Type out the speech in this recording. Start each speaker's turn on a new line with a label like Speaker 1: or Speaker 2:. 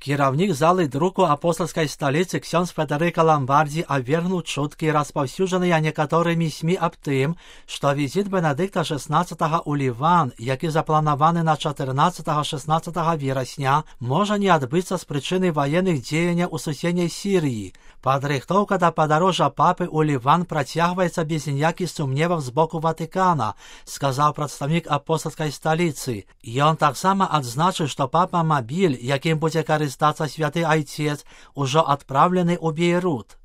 Speaker 1: Кіраўнік залы друку апостольскай сталіцы ксёндз Федэрыка Ламбардзі абвергнуў чуткі, распаўсюджаныя некаторымі СМІ аб тым, што візіт Бенедыкта XVI ў Ліван, які запланаваны на 14-16 верасня, можа не адбыцца з прычыны ваенных дзеянняў у суседняй Сірыі. Падрыхтоўка да падарожжа папы ў Ліван працягваецца без ніякіх сумневаў з боку Ватыкана, сказаў прадстаўнік апостольскай сталіцы. Ён таксама адзначыў, што папа-мабіль, якім будзе карыстацца святы айцец, ужо адпраўлены ў Бейрут.